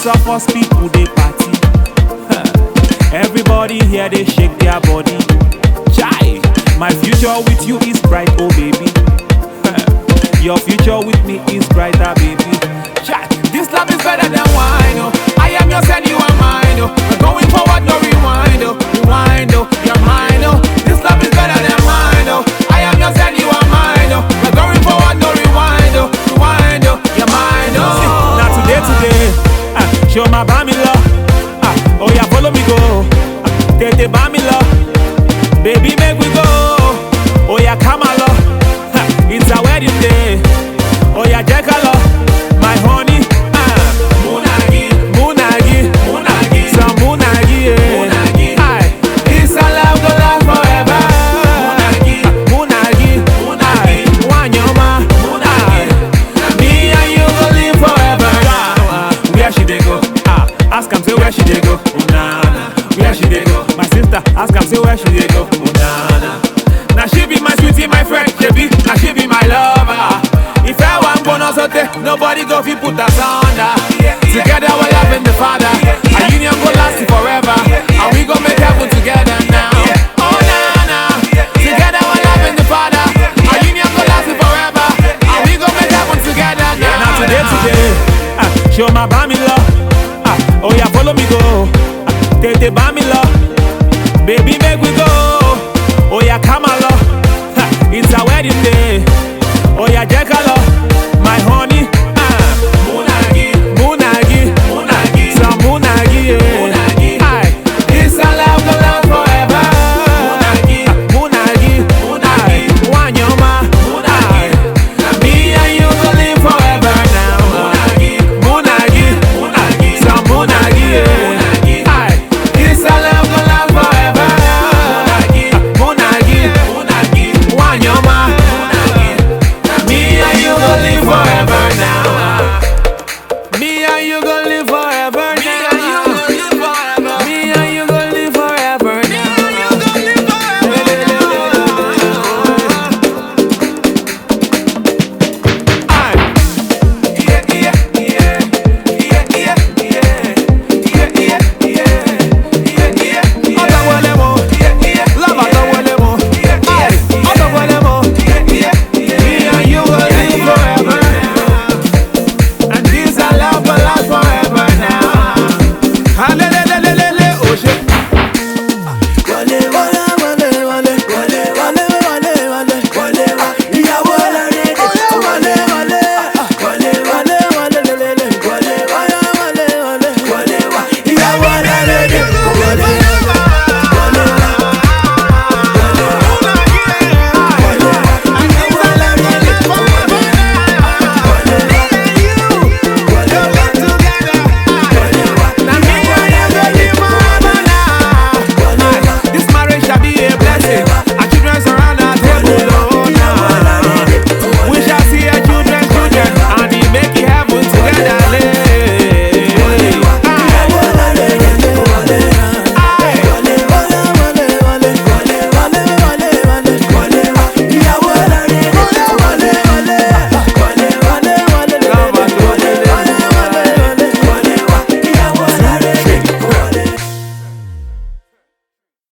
of us people they party. Everybody here they shake their body. Chai, my future with you is bright, oh baby. Your future with me is brighter, baby. Chai, this love is better than wine, oh. I am yours and you are mine, oh. We're going forward, no rewind, oh. Rewind, oh, you're mine, oh. This love is better than mine, oh. I am yours and you are mine, oh. We're going forward, no rewind, oh. Rewind, oh, you're mine, oh. See, now today, show my bami love. Oh yeah, follow me go. Tete bami love. Baby, make we go. Oh yeah, come along. It's a wedding day. Oh yeah, Jekalo, my honey. Munagi, Munagi, Munagi, some Munagi, Munagi. It's a love to last forever. Munagi, Munagi, Munagi, Wanyoma, Munagi. Me and you will live forever. Where she they go? Ask him say where she they go. Nana, where she they go? My sister, ask him say where she they go. Nana. Now she be my sweetie, my friend, now she be my lover. If I want bonus out there, nobody go fi put us under. Together we're loving the Father. Our union go last forever, and we go make heaven together now. Oh na na, together we're loving the Father. Our union go last forever, and we go make heaven together now. Now today, show my bami love. Oh yeah, follow me go. Tete bami.